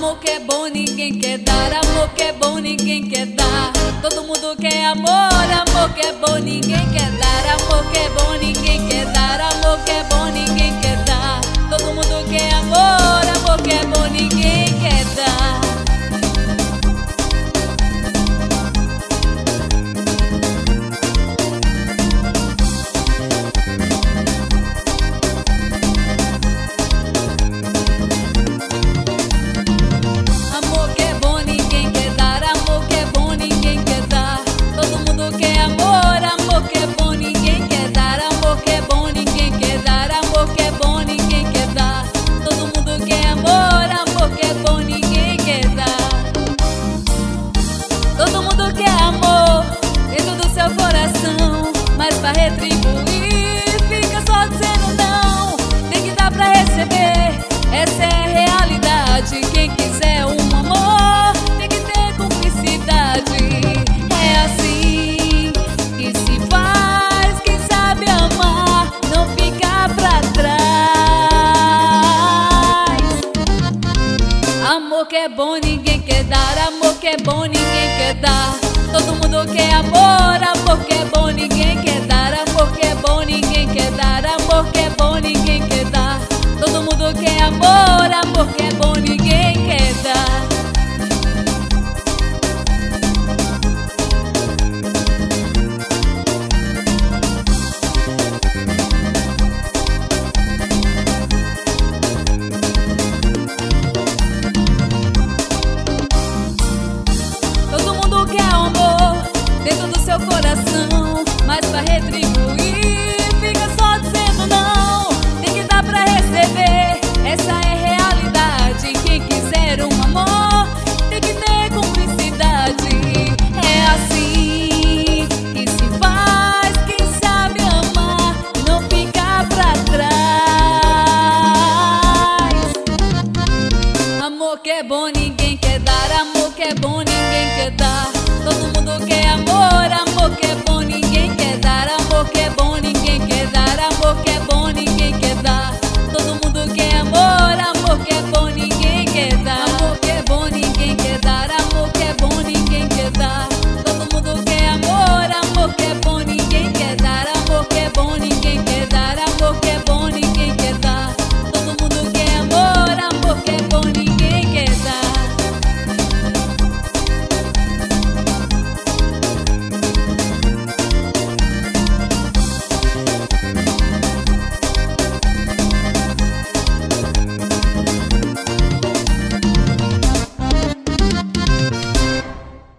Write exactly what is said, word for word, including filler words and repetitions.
Amor que é bom ninguém quer dar, amor que é bom ninguém quer dar. Todo mundo quer amor, amor que é bom ninguém quer dar. Amor que é bom ninguém quer dar, amor que é bom ninguém quer dar. Todo mundo quer amor, amor que é bom ninguém quer dar. Mas pra retribuir fica só dizendo não. Tem que dar pra receber, essa é a realidade. Quem quiser um amor tem que ter cumplicidade. É assim que se faz, quem sabe amar não fica pra trás. Amor que é bom ninguém quer dar, amor que é bom ninguém quer dar. Todo mundo quer amor, amor que é bom ninguém quer dar. Amor que é bom ninguém quer dar, amor que é bom ninguém quer dar. Todo mundo quer amor, amor que é bom ninguém quer dar. Dentro do seu coração, mas pra retribuir fica só dizendo não. Tem que dar pra receber, essa é a realidade. Quem quiser um amor tem que ter cumplicidade. É assim que se faz, quem sabe amar não fica pra trás. Amor que é bom.